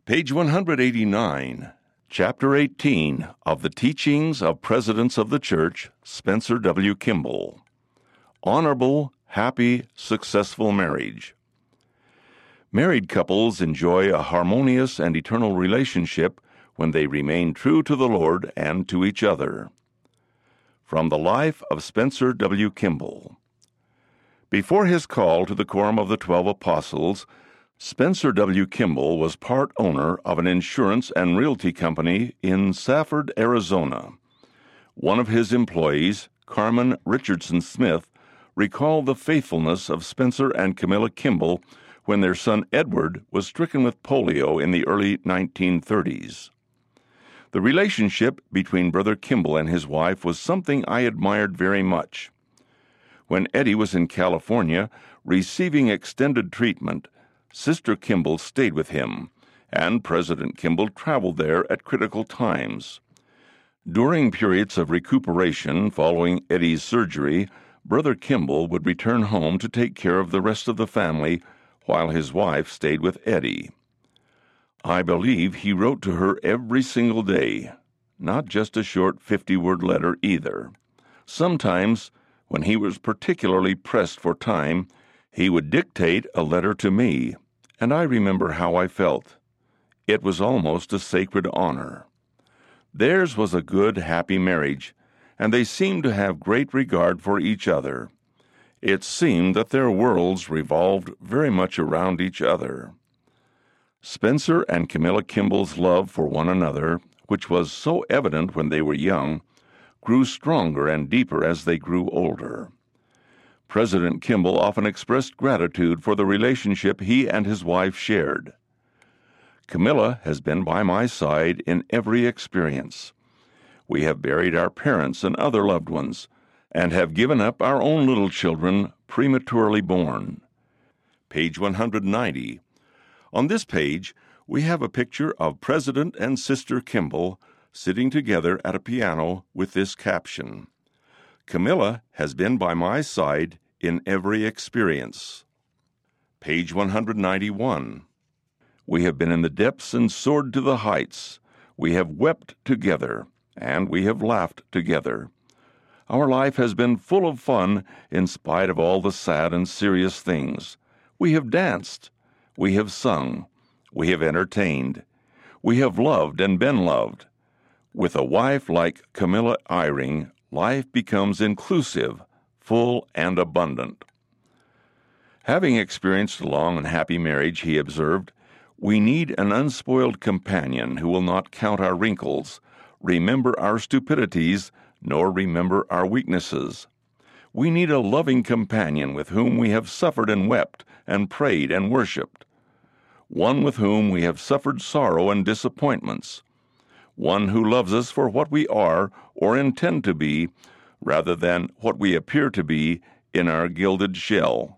Page 189, Chapter 18 of the Teachings of Presidents of the Church, Spencer W. Kimball. Honorable, happy, successful marriage. Married couples enjoy a harmonious and eternal relationship when they remain true to the Lord and to each other. From the life of Spencer W. Kimball. Before his call to the Quorum of the 12 Apostles, Spencer W. Kimball was part owner of an insurance and realty company in Safford, Arizona. One of his employees, Carmen Richardson Smith, recalled the faithfulness of Spencer and Camilla Kimball when their son Edward was stricken with polio in the early 1930s. The relationship between Brother Kimball and his wife was something I admired very much. When Eddie was in California receiving extended treatment, Sister Kimball stayed with him, and President Kimball traveled there at critical times. During periods of recuperation following Eddie's surgery, Brother Kimball would return home to take care of the rest of the family while his wife stayed with Eddie. I believe he wrote to her every single day, not just a short 50-word letter either. Sometimes, when he was particularly pressed for time, he would dictate a letter to me, and I remember how I felt. It was almost a sacred honor. Theirs was a good, happy marriage, and they seemed to have great regard for each other. It seemed that their worlds revolved very much around each other. Spencer and Camilla Kimball's love for one another, which was so evident when they were young, grew stronger and deeper as they grew older. President Kimball often expressed gratitude for the relationship he and his wife shared. Camilla has been by my side in every experience. We have buried our parents and other loved ones, and have given up our own little children prematurely born. Page 190. On this page, we have a picture of President and Sister Kimball sitting together at a piano with this caption: Camilla has been by my side in every experience. Page 191. We have been in the depths and soared to the heights. We have wept together, and we have laughed together. Our life has been full of fun in spite of all the sad and serious things. We have danced. We have sung. We have entertained. We have loved and been loved. With a wife like Camilla Eyring, life becomes inclusive, full, and abundant. Having experienced a long and happy marriage, he observed, we need an unspoiled companion who will not count our wrinkles, remember our stupidities, nor remember our weaknesses. We need a loving companion with whom we have suffered and wept and prayed and worshipped. One with whom we have suffered sorrow and disappointments. One who loves us for what we are or intend to be, rather than what we appear to be in our gilded shell.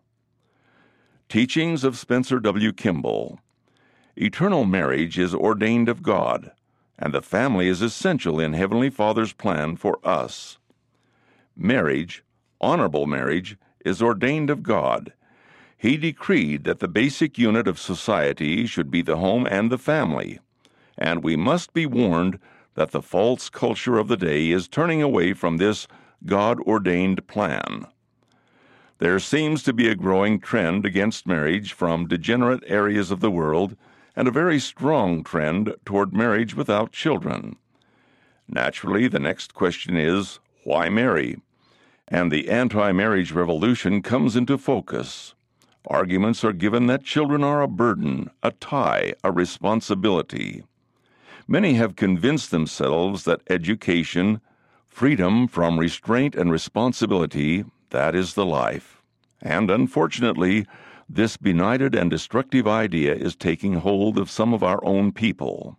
Teachings of Spencer W. Kimball. Eternal marriage is ordained of God, and the family is essential in Heavenly Father's plan for us. Marriage, honorable marriage, is ordained of God. He decreed that the basic unit of society should be the home and the family, and we must be warned that the false culture of the day is turning away from this God-ordained plan. There seems to be a growing trend against marriage from degenerate areas of the world, and a very strong trend toward marriage without children. Naturally, the next question is, why marry? And the anti-marriage revolution comes into focus. Arguments are given that children are a burden, a tie, a responsibility. Many have convinced themselves that education, freedom from restraint and responsibility, that is the life. And unfortunately, this benighted and destructive idea is taking hold of some of our own people.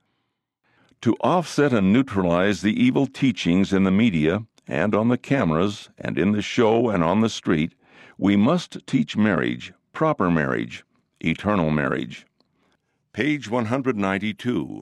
To offset and neutralize the evil teachings in the media and on the cameras and in the show and on the street, we must teach marriage, proper marriage, eternal marriage. Page 192.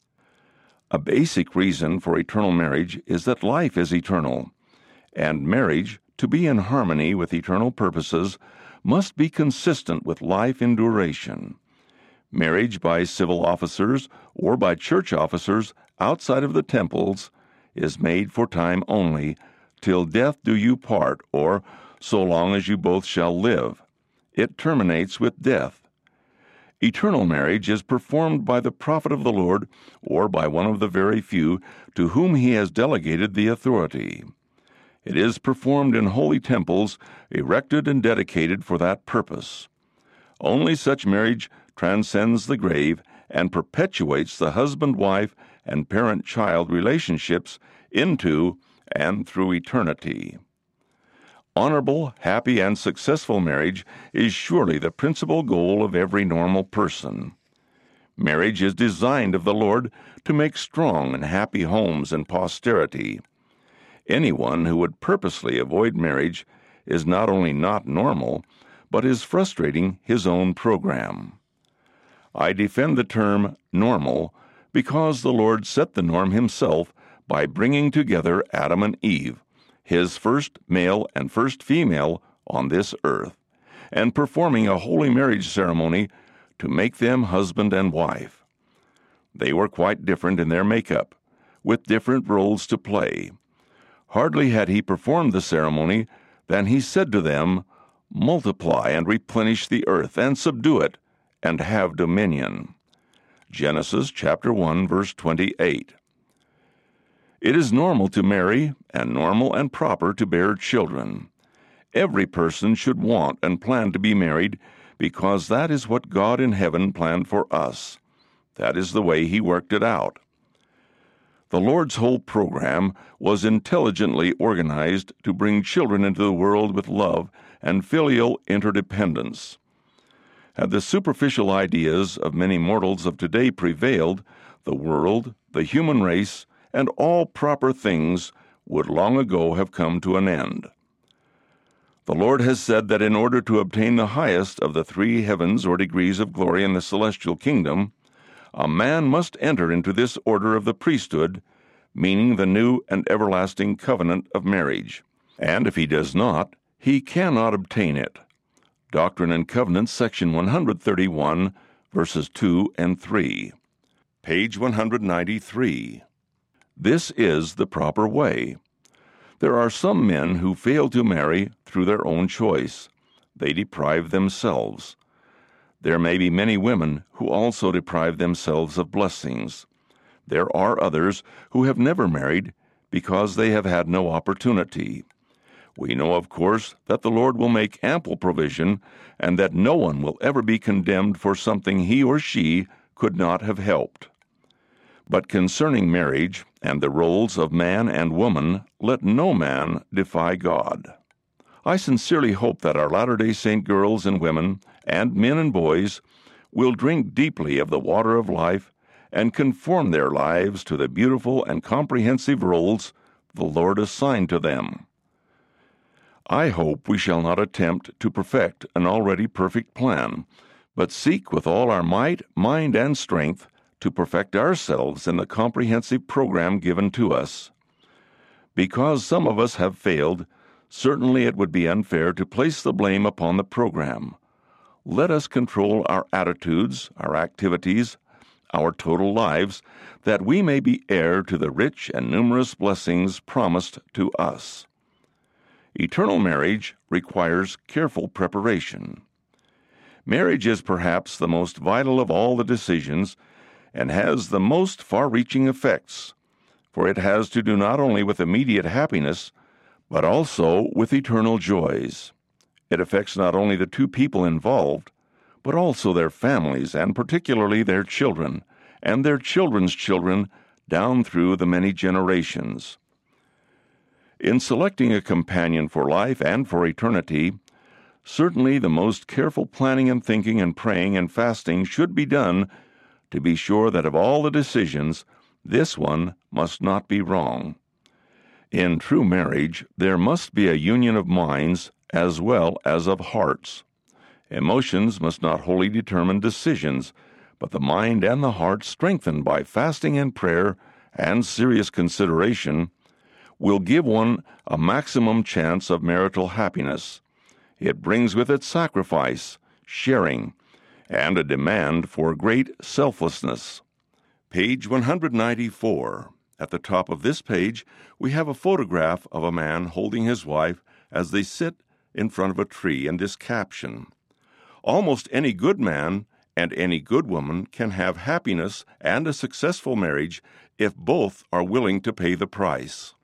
A basic reason for eternal marriage is that life is eternal, and marriage, to be in harmony with eternal purposes, must be consistent with life in duration. Marriage by civil officers or by church officers outside of the temples is made for time only, till death do you part, or so long as you both shall live. It terminates with death. Eternal marriage is performed by the prophet of the Lord or by one of the very few to whom he has delegated the authority. It is performed in holy temples erected and dedicated for that purpose. Only such marriage transcends the grave and perpetuates the husband-wife and parent-child relationships into and through eternity. Honorable, happy, and successful marriage is surely the principal goal of every normal person. Marriage is designed of the Lord to make strong and happy homes and posterity. Anyone who would purposely avoid marriage is not only not normal, but is frustrating his own program. I defend the term normal because the Lord set the norm himself by bringing together Adam and Eve, his first male and first female on this earth, and performing a holy marriage ceremony to make them husband and wife. They were quite different in their makeup, with different roles to play. Hardly had he performed the ceremony than he said to them, "Multiply and replenish the earth, and subdue it, and have dominion." Genesis chapter 1, verse 28. It is normal to marry, and normal and proper to bear children. Every person should want and plan to be married, because that is what God in heaven planned for us. That is the way He worked it out. The Lord's whole program was intelligently organized to bring children into the world with love and filial interdependence. Had the superficial ideas of many mortals of today prevailed, the world, the human race, and all proper things would long ago have come to an end. The Lord has said that in order to obtain the highest of the three heavens or degrees of glory in the celestial kingdom, a man must enter into this order of the priesthood, meaning the new and everlasting covenant of marriage. And if he does not, he cannot obtain it. Doctrine and Covenants, section 131, verses 2 and 3. Page 193. This is the proper way. There are some men who fail to marry through their own choice. They deprive themselves. There may be many women who also deprive themselves of blessings. There are others who have never married because they have had no opportunity. We know, of course, that the Lord will make ample provision and that no one will ever be condemned for something he or she could not have helped. But concerning marriage and the roles of man and woman, let no man defy God. I sincerely hope that our Latter-day Saint girls and women, and men and boys, will drink deeply of the water of life and conform their lives to the beautiful and comprehensive roles the Lord assigned to them. I hope we shall not attempt to perfect an already perfect plan, but seek with all our might, mind, and strength to perfect ourselves in the comprehensive program given to us. Because some of us have failed, certainly it would be unfair to place the blame upon the program. Let us control our attitudes, our activities, our total lives, that we may be heir to the rich and numerous blessings promised to us. Eternal marriage requires careful preparation. Marriage is perhaps the most vital of all the decisions and has the most far-reaching effects, for it has to do not only with immediate happiness, but also with eternal joys. It affects not only the two people involved, but also their families, and particularly their children, and their children's children down through the many generations. In selecting a companion for life and for eternity, certainly the most careful planning and thinking and praying and fasting should be done to be sure that of all the decisions, this one must not be wrong. In true marriage, there must be a union of minds as well as of hearts. Emotions must not wholly determine decisions, but the mind and the heart, strengthened by fasting and prayer and serious consideration, will give one a maximum chance of marital happiness. It brings with it sacrifice, sharing, and a demand for great selflessness. Page 194. At the top of this page, we have a photograph of a man holding his wife as they sit in front of a tree, and this caption: "Almost any good man and any good woman can have happiness and a successful marriage if both are willing to pay the price."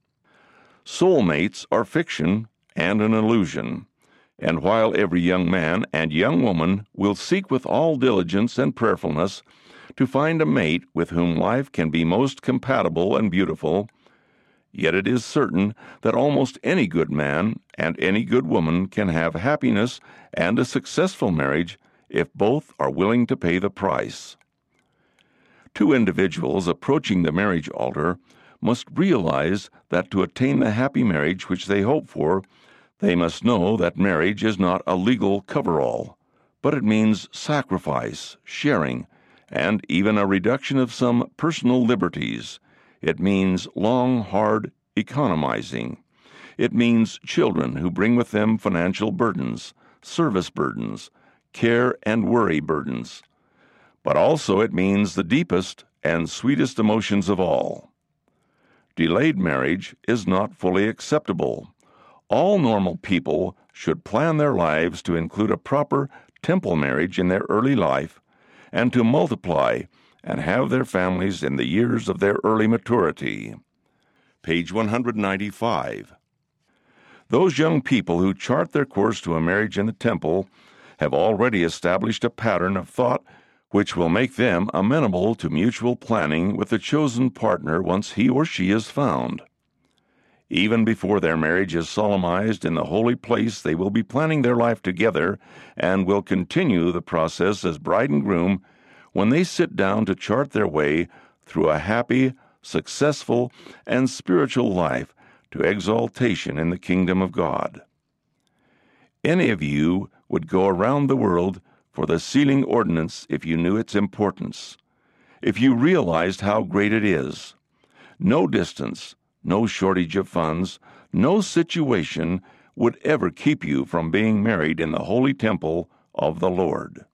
Soulmates are fiction and an illusion, and while every young man and young woman will seek with all diligence and prayerfulness to find a mate with whom life can be most compatible and beautiful, yet it is certain that almost any good man and any good woman can have happiness and a successful marriage if both are willing to pay the price. Two individuals approaching the marriage altar must realize that to attain the happy marriage which they hope for, they must know that marriage is not a legal coverall, but it means sacrifice, sharing, and even a reduction of some personal liberties. It means long, hard economizing. It means children who bring with them financial burdens, service burdens, care and worry burdens. But also it means the deepest and sweetest emotions of all. Delayed marriage is not fully acceptable. All normal people should plan their lives to include a proper temple marriage in their early life and to multiply and have their families in the years of their early maturity. Page 195. Those young people who chart their course to a marriage in the temple have already established a pattern of thought which will make them amenable to mutual planning with the chosen partner once he or she is found. Even before their marriage is solemnized in the holy place, they will be planning their life together and will continue the process as bride and groom when they sit down to chart their way through a happy, successful, and spiritual life to exaltation in the kingdom of God. Any of you would go around the world for the sealing ordinance if you knew its importance, if you realized how great it is. No distance, no shortage of funds, no situation would ever keep you from being married in the holy temple of the Lord.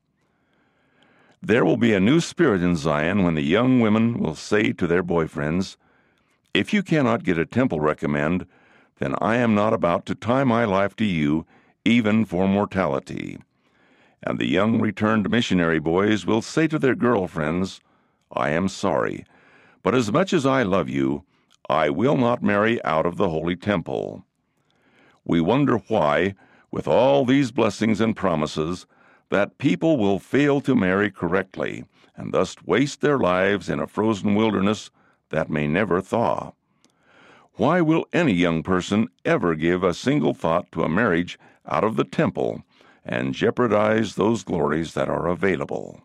There will be a new spirit in Zion when the young women will say to their boyfriends, "If you cannot get a temple recommend, then I am not about to tie my life to you, even for mortality." And the young returned missionary boys will say to their girlfriends, "I am sorry, but as much as I love you, I will not marry out of the holy temple." We wonder why, with all these blessings and promises, that people will fail to marry correctly and thus waste their lives in a frozen wilderness that may never thaw. Why will any young person ever give a single thought to a marriage out of the temple and jeopardize those glories that are available?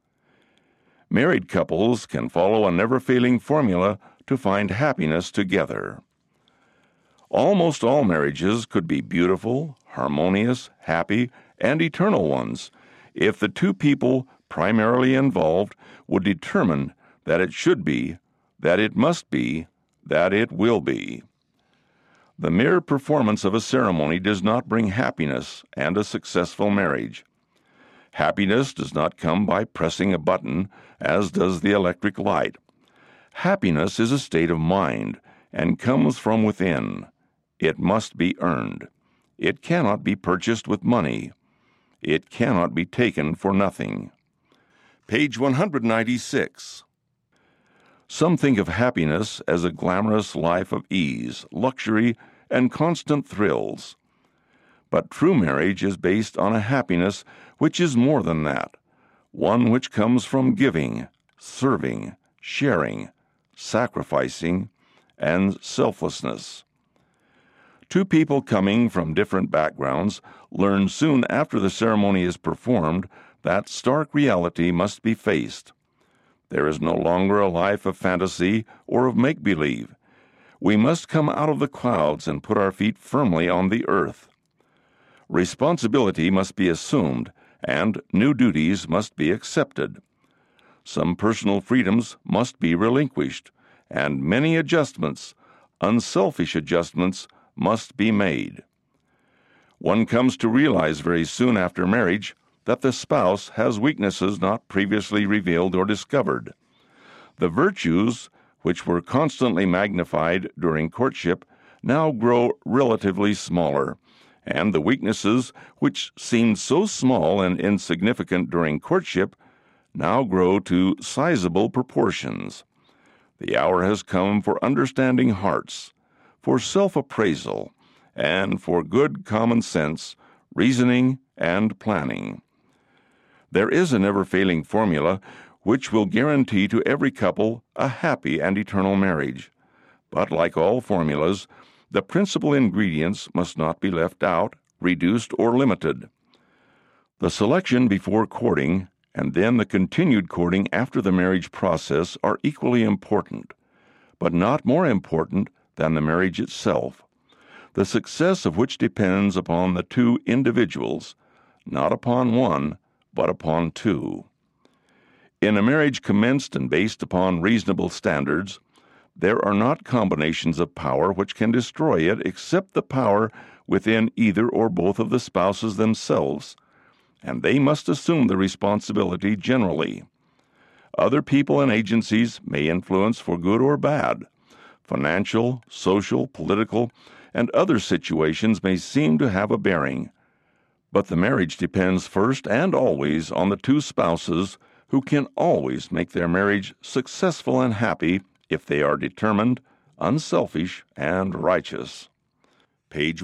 Married couples can follow a never-failing formula to find happiness together. Almost all marriages could be beautiful, harmonious, happy, and eternal ones if the two people primarily involved would determine that it should be, that it must be, that it will be. The mere performance of a ceremony does not bring happiness and a successful marriage. Happiness does not come by pressing a button, as does the electric light. Happiness is a state of mind and comes from within. It must be earned. It cannot be purchased with money. It cannot be taken for nothing. Page 196. Some think of happiness as a glamorous life of ease, luxury, and constant thrills. But true marriage is based on a happiness which is more than that, one which comes from giving, serving, sharing, sacrificing, and selflessness. Two people coming from different backgrounds learn soon after the ceremony is performed that stark reality must be faced. There is no longer a life of fantasy or of make-believe. We must come out of the clouds and put our feet firmly on the earth. Responsibility must be assumed, and new duties must be accepted. Some personal freedoms must be relinquished, and many adjustments, unselfish adjustments, must be made. One comes to realize very soon after marriage that the spouse has weaknesses not previously revealed or discovered. The virtues, which were constantly magnified during courtship, now grow relatively smaller, and the weaknesses, which seemed so small and insignificant during courtship, now grow to sizable proportions. The hour has come for understanding hearts, for self-appraisal, and for good common sense, reasoning, and planning. There is a never-failing formula which will guarantee to every couple a happy and eternal marriage. But like all formulas, the principal ingredients must not be left out, reduced, or limited. The selection before courting and then the continued courting after the marriage process are equally important, but not more important than the marriage itself, the success of which depends upon the two individuals, not upon one, but upon two. In a marriage commenced and based upon reasonable standards, there are not combinations of power which can destroy it except the power within either or both of the spouses themselves, and they must assume the responsibility generally. Other people and agencies may influence for good or bad. Financial, social, political, and other situations may seem to have a bearing, but the marriage depends first and always on the two spouses who can always make their marriage successful and happy if they are determined, unselfish, and righteous. Page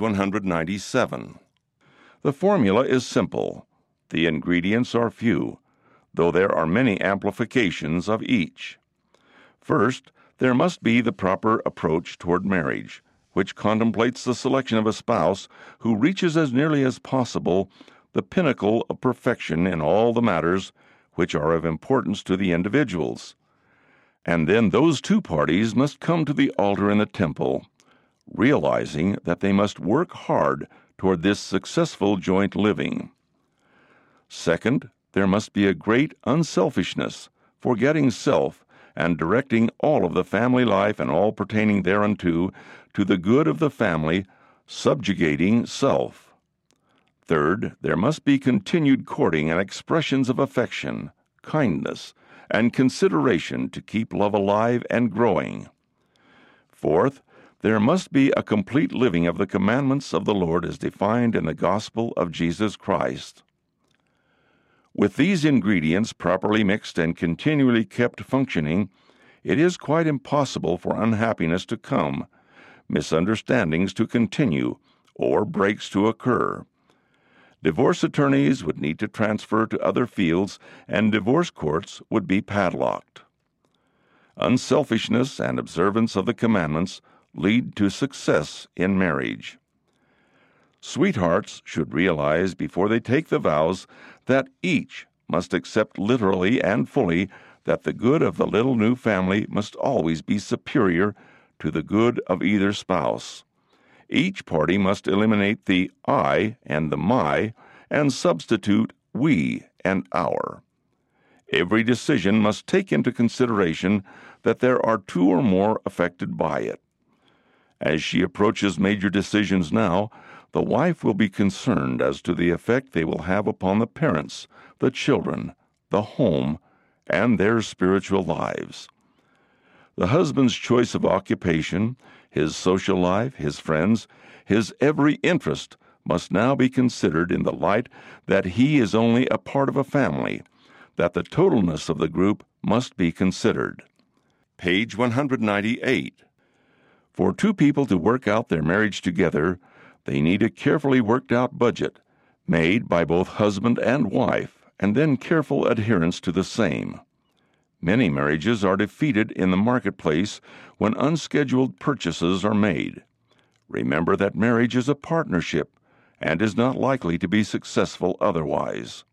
197. The formula is simple. The ingredients are few, though there are many amplifications of each. First, there must be the proper approach toward marriage, which contemplates the selection of a spouse who reaches as nearly as possible the pinnacle of perfection in all the matters which are of importance to the individuals. And then those two parties must come to the altar in the temple, realizing that they must work hard toward this successful joint living. Second, there must be a great unselfishness, forgetting self, and directing all of the family life and all pertaining thereunto to the good of the family, subjugating self. Third, there must be continued courting and expressions of affection, kindness, and consideration to keep love alive and growing. Fourth, there must be a complete living of the commandments of the Lord as defined in the gospel of Jesus Christ. With these ingredients properly mixed and continually kept functioning, it is quite impossible for unhappiness to come, misunderstandings to continue, or breaks to occur. Divorce attorneys would need to transfer to other fields, and divorce courts would be padlocked. Unselfishness and observance of the commandments lead to success in marriage. Sweethearts should realize before they take the vows that each must accept literally and fully that the good of the little new family must always be superior to the good of either spouse. Each party must eliminate the I and the my and substitute we and our. Every decision must take into consideration that there are two or more affected by it. As she approaches major decisions now, the wife will be concerned as to the effect they will have upon the parents, the children, the home, and their spiritual lives. The husband's choice of occupation, his social life, his friends, his every interest must now be considered in the light that he is only a part of a family, that the totalness of the group must be considered. Page 198. For two people to work out their marriage together, they need a carefully worked out budget, made by both husband and wife, and then careful adherence to the same. Many marriages are defeated in the marketplace when unscheduled purchases are made. Remember that marriage is a partnership and is not likely to be successful otherwise.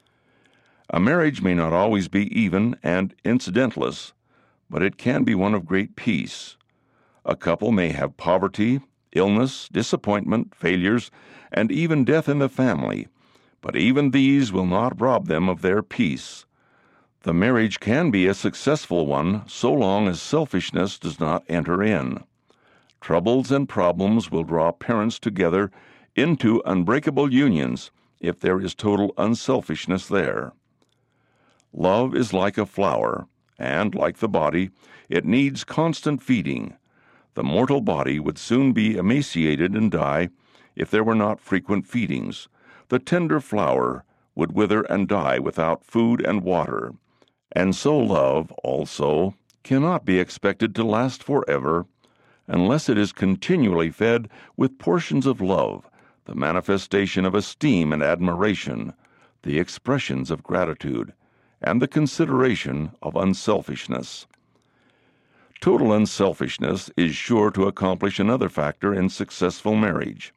A marriage may not always be even and incidentless, but it can be one of great peace. A couple may have poverty, illness, disappointment, failures, and even death in the family, but even these will not rob them of their peace. The marriage can be a successful one so long as selfishness does not enter in. Troubles and problems will draw parents together into unbreakable unions if there is total unselfishness there. Love is like a flower, and, like the body, it needs constant feeding. The mortal body would soon be emaciated and die if there were not frequent feedings. The tender flower would wither and die without food and water. And so love, also, cannot be expected to last forever unless it is continually fed with portions of love, the manifestation of esteem and admiration, the expressions of gratitude, and the consideration of unselfishness. Total unselfishness is sure to accomplish another factor in successful marriage.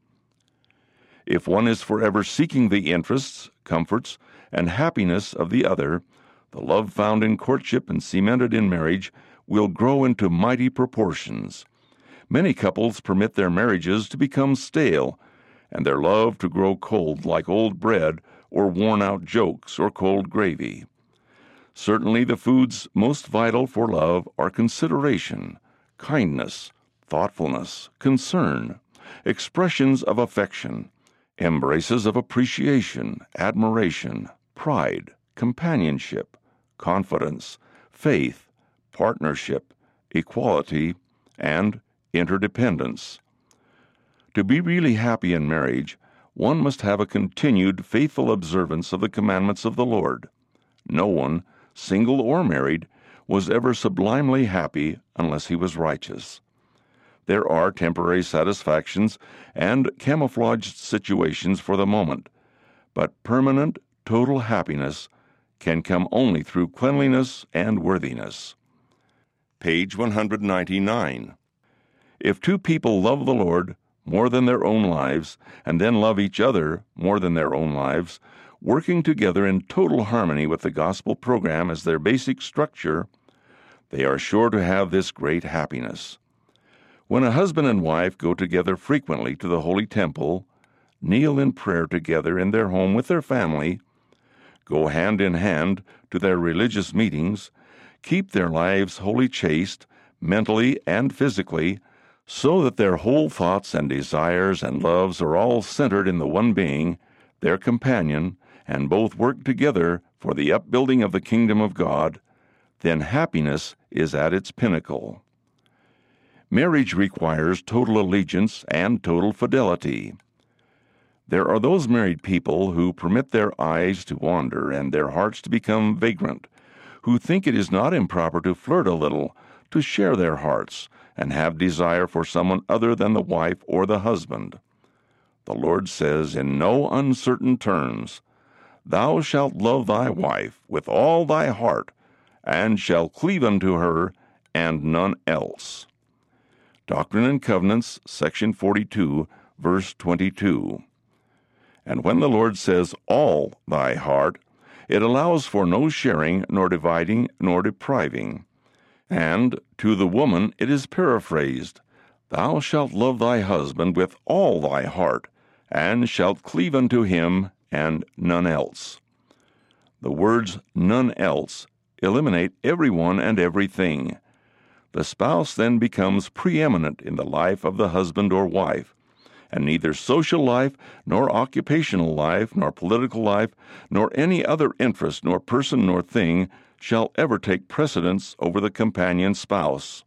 If one is forever seeking the interests, comforts, and happiness of the other, the love found in courtship and cemented in marriage will grow into mighty proportions. Many couples permit their marriages to become stale, and their love to grow cold like old bread or worn-out jokes or cold gravy. Certainly the foods most vital for love are consideration, kindness, thoughtfulness, concern, expressions of affection, embraces of appreciation, admiration, pride, companionship, confidence, faith, partnership, equality, and interdependence. To be really happy in marriage, one must have a continued faithful observance of the commandments of the Lord. No one, single or married, was ever sublimely happy unless he was righteous. There are temporary satisfactions and camouflaged situations for the moment, but permanent, total happiness can come only through cleanliness and worthiness. Page 199. If two people love the Lord more than their own lives, and then love each other more than their own lives, working together in total harmony with the gospel program as their basic structure, they are sure to have this great happiness. When a husband and wife go together frequently to the Holy Temple, kneel in prayer together in their home with their family, go hand in hand to their religious meetings, keep their lives wholly chaste, mentally and physically, so that their whole thoughts and desires and loves are all centered in the one being, their companion, and both work together for the upbuilding of the kingdom of God, then happiness is at its pinnacle. Marriage requires total allegiance and total fidelity. There are those married people who permit their eyes to wander and their hearts to become vagrant, who think it is not improper to flirt a little, to share their hearts, and have desire for someone other than the wife or the husband. The Lord says in no uncertain terms, "Thou shalt love thy wife with all thy heart, and shalt cleave unto her, and none else." Doctrine and Covenants, section 42, verse 22. And when the Lord says all thy heart, it allows for no sharing, nor dividing, nor depriving. And to the woman it is paraphrased, "Thou shalt love thy husband with all thy heart, and shalt cleave unto him, and none else." The words "none else" eliminate everyone and everything. The spouse then becomes preeminent in the life of the husband or wife, and neither social life, nor occupational life, nor political life, nor any other interest, nor person, nor thing shall ever take precedence over the companion spouse.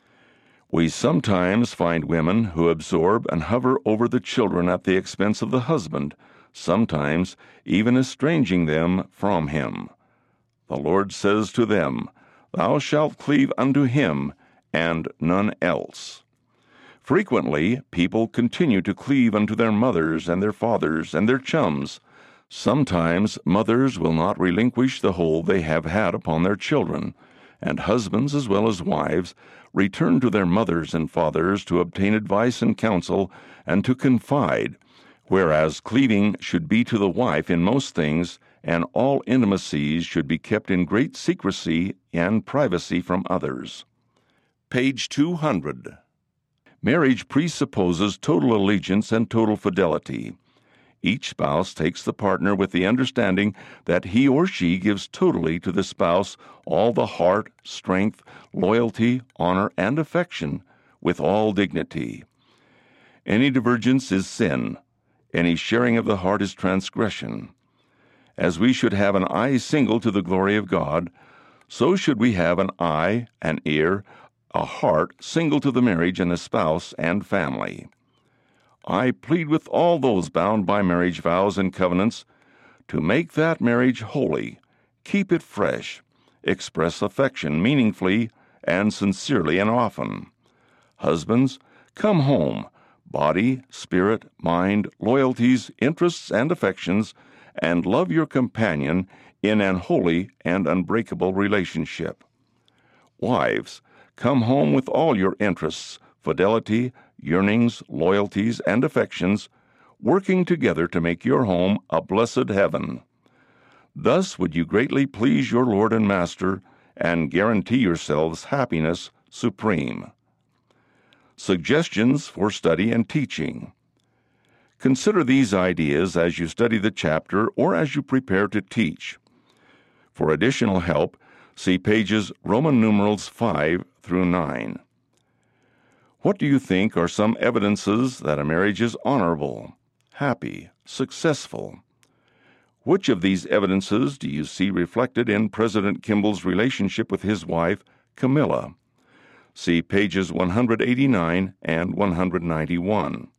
We sometimes find women who absorb and hover over the children at the expense of the husband, sometimes even estranging them from him. The Lord says to them, "Thou shalt cleave unto him, and none else." Frequently, people continue to cleave unto their mothers and their fathers and their chums. Sometimes mothers will not relinquish the hold they have had upon their children, and husbands as well as wives return to their mothers and fathers to obtain advice and counsel and to confide, whereas cleaving should be to the wife in most things, and all intimacies should be kept in great secrecy and privacy from others. Page 200. Marriage presupposes total allegiance and total fidelity. Each spouse takes the partner with the understanding that he or she gives totally to the spouse all the heart, strength, loyalty, honor, and affection, with all dignity. Any divergence is sin. Any sharing of the heart is transgression. As we should have an eye single to the glory of God, so should we have an eye, an ear, a heart single to the marriage and the spouse and family. I plead with all those bound by marriage vows and covenants to make that marriage holy, keep it fresh, express affection meaningfully and sincerely and often. Husbands, come home, body, spirit, mind, loyalties, interests, and affections, and love your companion in an holy and unbreakable relationship. Wives, come home with all your interests, fidelity, yearnings, loyalties, and affections, working together to make your home a blessed heaven. Thus would you greatly please your Lord and Master and guarantee yourselves happiness supreme. Suggestions for study and teaching. Consider these ideas as you study the chapter or as you prepare to teach. For additional help, see pages Roman numerals 5 through 9. What do you think are some evidences that a marriage is honorable, happy, successful? Which of these evidences do you see reflected in President Kimball's relationship with his wife, Camilla? See pages 189 and 191.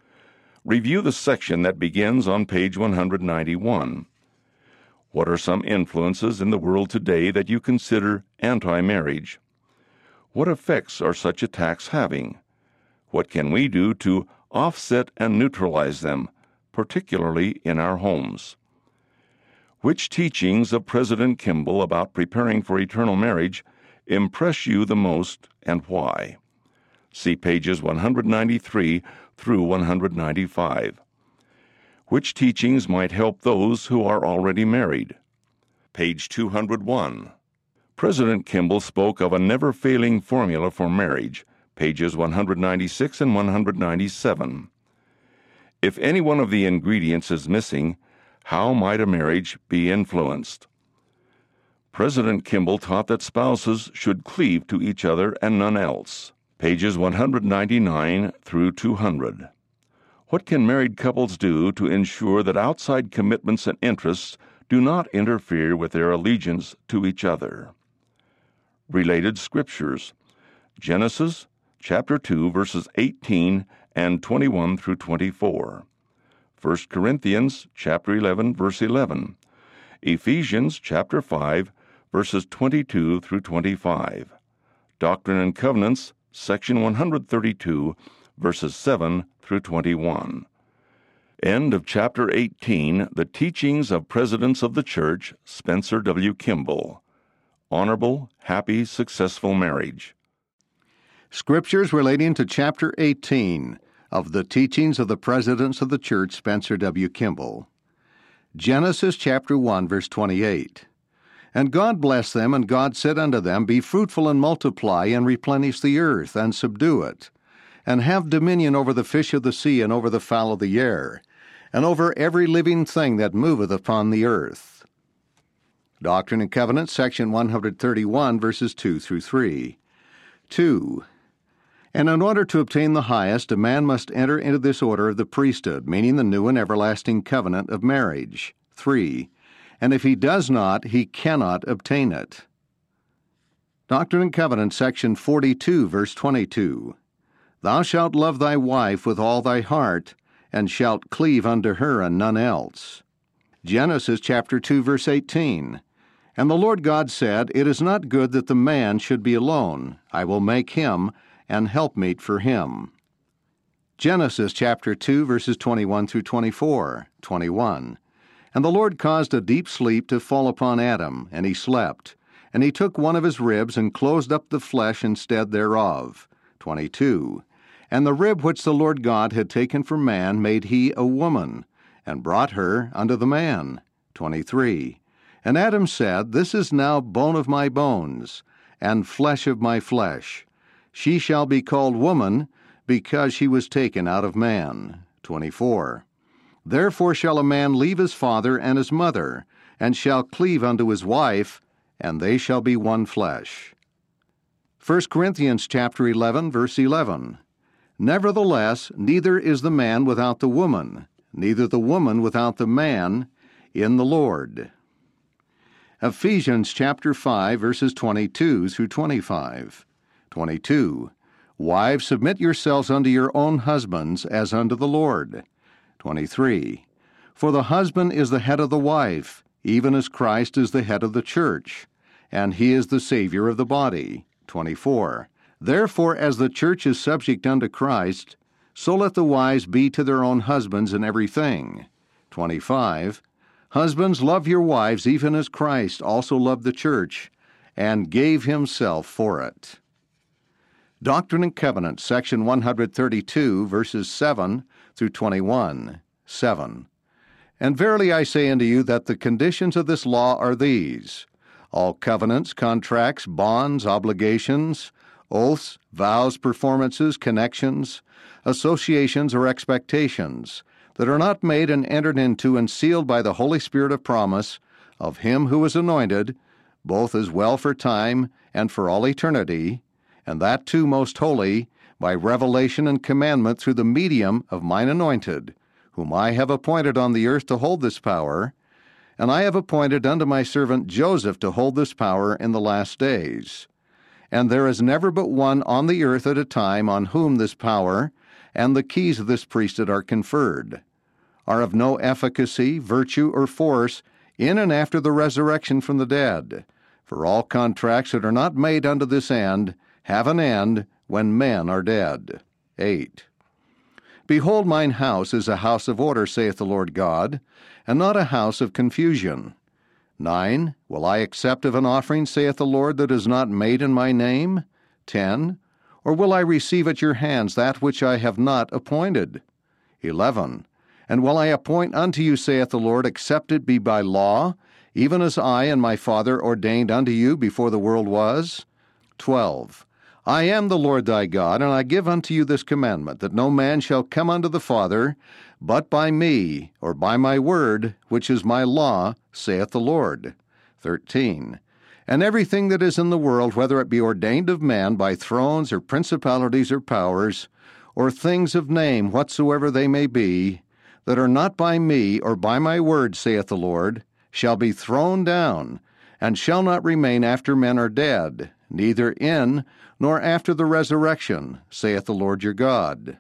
Review the section that begins on page 191. What are some influences in the world today that you consider anti-marriage? What effects are such attacks having? What can we do to offset and neutralize them, particularly in our homes? Which teachings of President Kimball about preparing for eternal marriage impress you the most and why? See pages 193 through 195. Which teachings might help those who are already married? Page 201. President Kimball spoke of a never-failing formula for marriage, pages 196 and 197. If any one of the ingredients is missing, how might a marriage be influenced? President Kimball taught that spouses should cleave to each other and none else, pages 199 through 200. What can married couples do to ensure that outside commitments and interests do not interfere with their allegiance to each other? Related scriptures. Genesis chapter 2 verses 18 and 21 through 24. 1 Corinthians chapter 11 verse 11. Ephesians chapter 5 verses 22 through 25. Doctrine and Covenants section 132 verses 7 through 21. End of chapter 18, The Teachings of Presidents of the Church, Spencer W. Kimball. Honorable, happy, successful marriage. Scriptures relating to chapter 18 of The Teachings of the Presidents of the Church, Spencer W. Kimball. Genesis chapter 1, verse 28. And God blessed them, and God said unto them, Be fruitful and multiply, and replenish the earth, and subdue it, and have dominion over the fish of the sea, and over the fowl of the air, and over every living thing that moveth upon the earth. Doctrine and Covenants, section 131, verses 2 through 3. 2. And in order to obtain the highest, a man must enter into this order of the priesthood, meaning the new and everlasting covenant of marriage. 3. And if he does not, he cannot obtain it. Doctrine and Covenants, section 42, verse 22. Thou shalt love thy wife with all thy heart, and shalt cleave unto her and none else. Genesis chapter 2, verse 18. And the Lord God said, It is not good that the man should be alone. I will make him an helpmeet for him. Genesis chapter 2, verses 21 through 24, 21. And the Lord caused a deep sleep to fall upon Adam, and he slept. And he took one of his ribs, and closed up the flesh instead thereof. 22. And the rib which the Lord God had taken from man made he a woman, and brought her unto the man. 23. And Adam said, This is now bone of my bones, and flesh of my flesh. She shall be called woman, because she was taken out of man. 24. Therefore shall a man leave his father and his mother, and shall cleave unto his wife, and they shall be one flesh. 1 Corinthians chapter 11, verse 11. Nevertheless, neither is the man without the woman, neither the woman without the man, in the Lord. Ephesians chapter 5, verses 22 through 25. 22. Wives, submit yourselves unto your own husbands, as unto the Lord. 23. For the husband is the head of the wife, even as Christ is the head of the church, and he is the Savior of the body. 24. Therefore, as the church is subject unto Christ, so let the wives be to their own husbands in everything. 25. Husbands, love your wives, even as Christ also loved the church, and gave himself for it. Doctrine and Covenants, section 132, verses 7 through 21. 7. And verily I say unto you that the conditions of this law are these: all covenants, contracts, bonds, obligations, oaths, vows, performances, connections, associations, or expectations, that are not made and entered into and sealed by the Holy Spirit of promise of him who is anointed, both as well for time and for all eternity, and that too most holy, by revelation and commandment through the medium of mine anointed, whom I have appointed on the earth to hold this power, and I have appointed unto my servant Joseph to hold this power in the last days. And there is never but one on the earth at a time on whom this power and the keys of this priesthood are conferred, are of no efficacy, virtue, or force in and after the resurrection from the dead. For all contracts that are not made unto this end have an end when men are dead. 8. Behold, mine house is a house of order, saith the Lord God, and not a house of confusion. 9. Will I accept of an offering, saith the Lord, that is not made in my name? 10. Or will I receive at your hands that which I have not appointed? 11. And will I appoint unto you, saith the Lord, except it be by law, even as I and my Father ordained unto you before the world was? 12. I am the Lord thy God, and I give unto you this commandment, that no man shall come unto the Father, but by me, or by my word, which is my law, saith the Lord. 13. And everything that is in the world, whether it be ordained of man by thrones or principalities or powers, or things of name whatsoever they may be, that are not by me or by my word, saith the Lord, shall be thrown down, and shall not remain after men are dead, neither in nor after the resurrection, saith the Lord your God.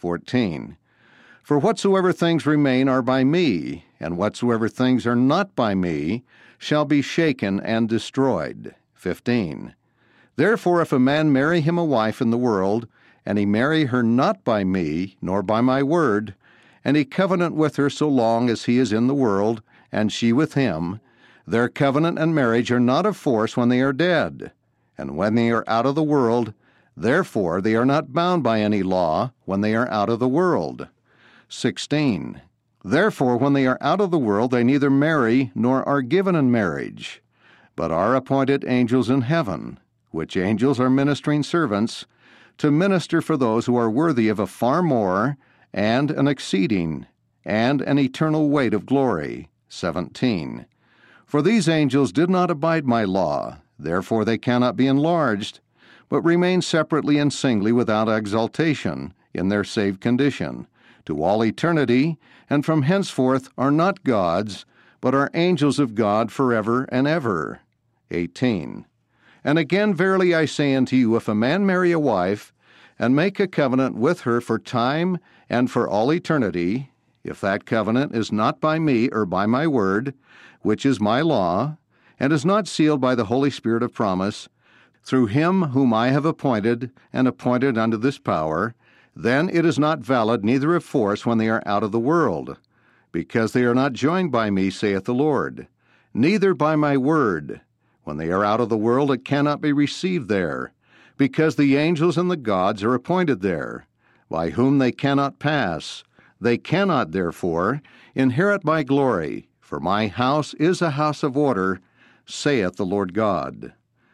14. For whatsoever things remain are by me, and whatsoever things are not by me shall be shaken and destroyed. 15. Therefore, if a man marry him a wife in the world, and he marry her not by me, nor by my word, and he covenant with her so long as he is in the world, and she with him, their covenant and marriage are not of force when they are dead. And when they are out of the world, therefore they are not bound by any law when they are out of the world. 16. Therefore, when they are out of the world, they neither marry nor are given in marriage, but are appointed angels in heaven, which angels are ministering servants, to minister for those who are worthy of a far more, and an exceeding, and an eternal weight of glory. 17. For these angels did not abide my law, therefore they cannot be enlarged, but remain separately and singly without exaltation in their saved condition, to all eternity, and from henceforth are not gods, but are angels of God forever and ever. 18. And again, verily I say unto you, if a man marry a wife, and make a covenant with her for time and for all eternity, if that covenant is not by me or by my word, which is my law, and is not sealed by the Holy Spirit of promise, through him whom I have appointed and appointed unto this power, then it is not valid, neither of force, when they are out of the world, because they are not joined by me, saith the Lord, neither by my word. When they are out of the world, it cannot be received there, because the angels and the gods are appointed there, by whom they cannot pass. They cannot, therefore, inherit my glory, for my house is a house of order, saith the Lord God.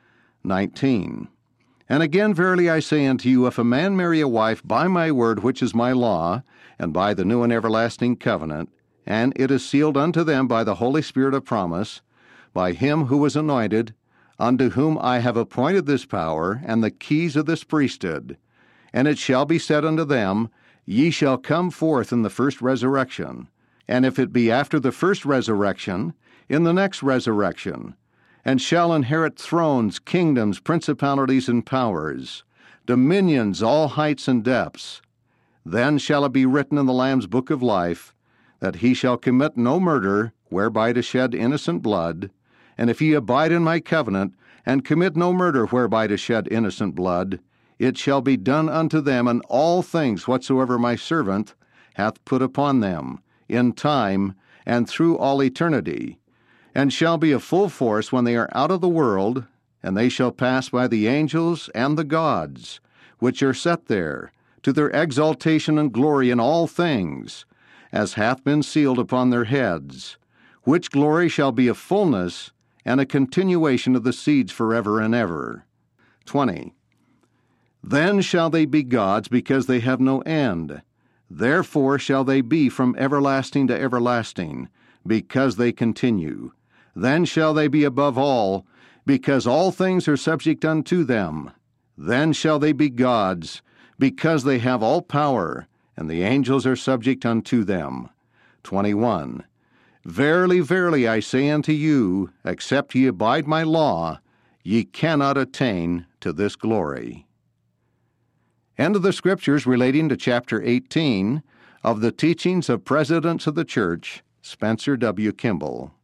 19. And again, verily I say unto you, if a man marry a wife by my word, which is my law, and by the new and everlasting covenant, and it is sealed unto them by the Holy Spirit of promise, by him who was anointed, unto whom I have appointed this power and the keys of this priesthood, and it shall be said unto them, ye shall come forth in the first resurrection. And if it be after the first resurrection, in the next resurrection, and shall inherit thrones, kingdoms, principalities, and powers, dominions, all heights and depths. Then shall it be written in the Lamb's book of life, that he shall commit no murder, whereby to shed innocent blood. And if ye abide in my covenant, and commit no murder, whereby to shed innocent blood, it shall be done unto them in all things whatsoever my servant hath put upon them, in time and through all eternity, and shall be of full force when they are out of the world, and they shall pass by the angels and the gods, which are set there, to their exaltation and glory in all things, as hath been sealed upon their heads, which glory shall be a fullness and a continuation of the seeds forever and ever. 20. Then shall they be gods, because they have no end. Therefore shall they be from everlasting to everlasting, because they continue. Then shall they be above all, because all things are subject unto them. Then shall they be gods, because they have all power, and the angels are subject unto them. 21. Verily, verily, I say unto you, except ye abide my law, ye cannot attain to this glory. End of the Scriptures relating to chapter 18 of the Teachings of Presidents of the Church, Spencer W. Kimball.